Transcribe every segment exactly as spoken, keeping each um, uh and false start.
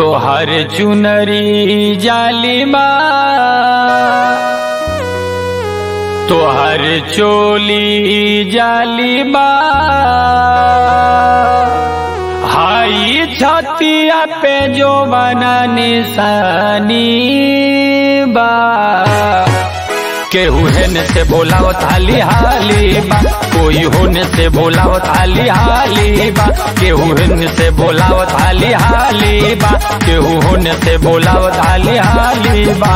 तोहर चुनरी जालिमा तोहर चोली जालिमा हाई छतिया पे जो बना निशानी बा केहू हेने से बोलावत हाली हाली बा कोई होने से बोलावत हाली हाली बा केहू हेने से बोलावत हाली हाली बा केहू होने से बोलावत हाली हाली बा।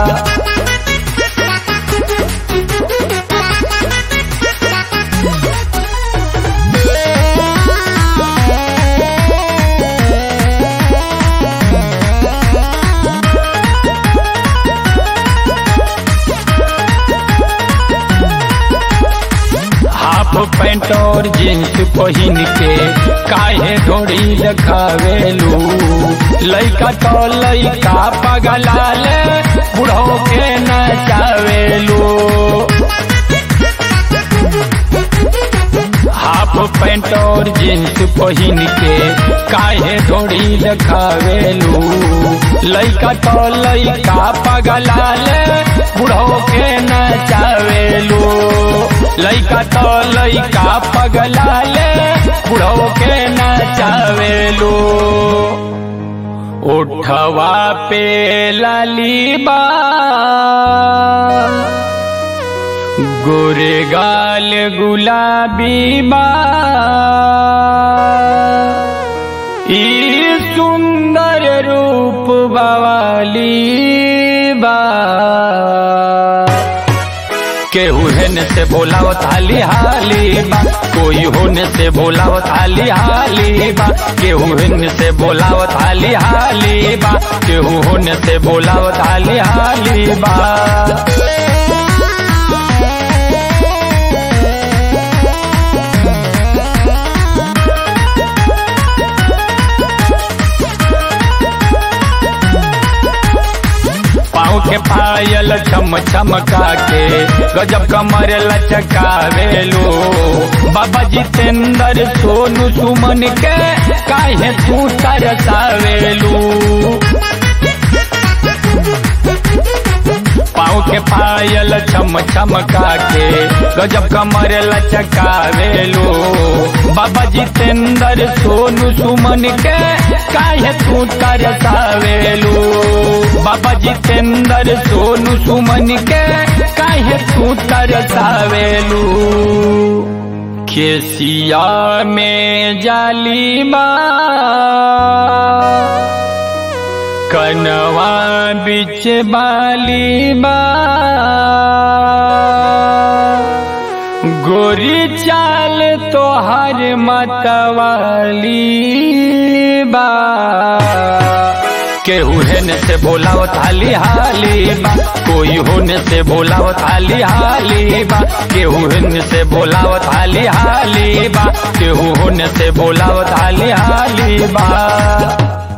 हाफ पैंट और जींस पहिन के काहे ढोड़ी देखावेलू लइका तो लइका पगलाले बुढ़ो के नचावेलू। हाफ पैंट और जींस पहिन के काहे ढोड़ी देखावेलू लइका तो लइका पगलाले बुढ़ो के नचावेलू लइका तो लइका पगलाले बुढ़ो के नचावेलू। उठवा पे लाली बा गोरे गाल गुलाबी बा ई सुंदर रूप बवाली बा केहू हेने से बोलावत हाली हाली बा कोई होने से बोलावत हाली हाली बा केहू हेने से बोलावत हाली हाली बा केहू होने से बोलावत हाली हाली बा। के पायल छम छमका के गजब कमर लचकावेलू बाबा जितेंद्र सोनू सुमन के काहे तू तरसावेलू। पाँव के पायल छम छमका के गजब कमर लचकावेलू बाबा जितेंद्र सोनू सुमन के काहे तू तरसावेलू बाबा जितेंद्र सोनू सुमन के काहे तू तरसावेलू। केसिया में जालिमा कनवा बिच बालिमा गोरी चाल तोहर मतवाली बा केहू हेने से बोलावत हाली हाली बा कोई होने से बोलावत हाली हाली बा केहू हेने से बोलावत हाली हाली बा केहू होने से बोलावत हाली हाली बा।